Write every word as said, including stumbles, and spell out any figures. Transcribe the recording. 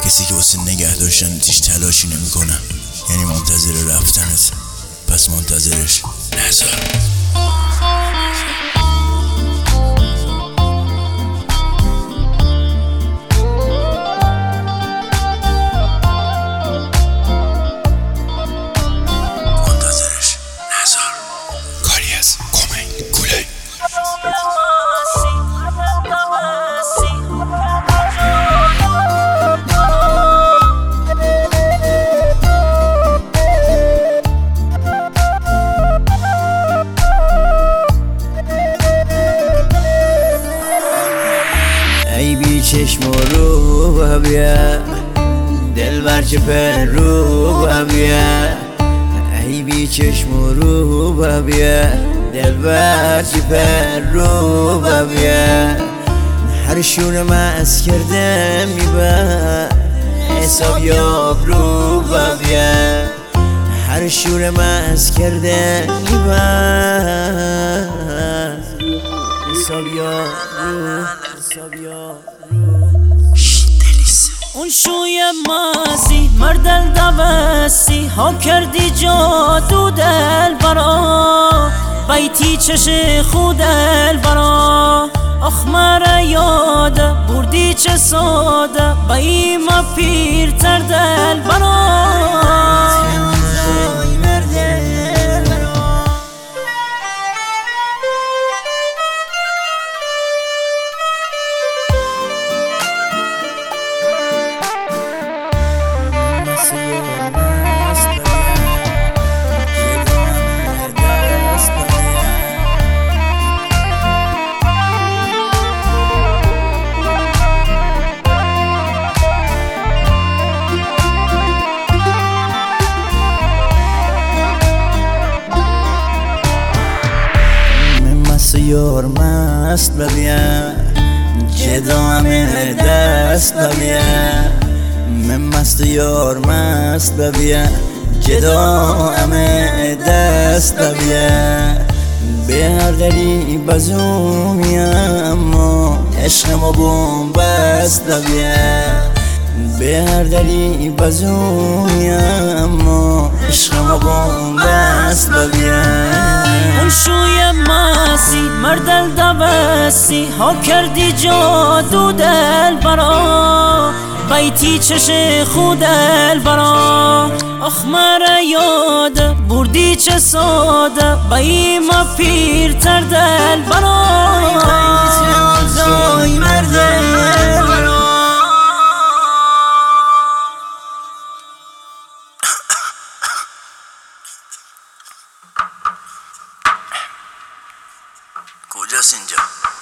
کسی که واسه نگه داشتن هیچ تلاشی نمیکنه، یعنی منتظر رفتنت، پس منتظرش نذار. ای بی چشم و رو بیا دلبر چه پر رو بیا، ای بی چشم و رو بیا دلبر چه پر رو بیا. هر شور مست کرده میبر حساب یاب رو بیا، هر شور مست کرده میبر حساب یاب رو حساب یاب رو. اون شوی ماسی مردل دوستی ها کردی جادو دل برا، بیتی چش خود دل برا. آخ مرا یاده بردی چه ساده بایی ما پیرتر دل برا. یار مست ببین جدا همه دست ببین، من مست یار مست ببین جدا همه دست ببین. به هر دری بزومی اما عشق ما بوم بست ببین، به هر دری بزومی اما عشق ما بوم بست ببین. اون شوی ماسی مردل دوستی ها کردی جادو دل برا، بیتی چش خود دل برا. آخ مرا یاده بردی چه ساده بایی ما پیرتر دل برا. کجاست اینجا؟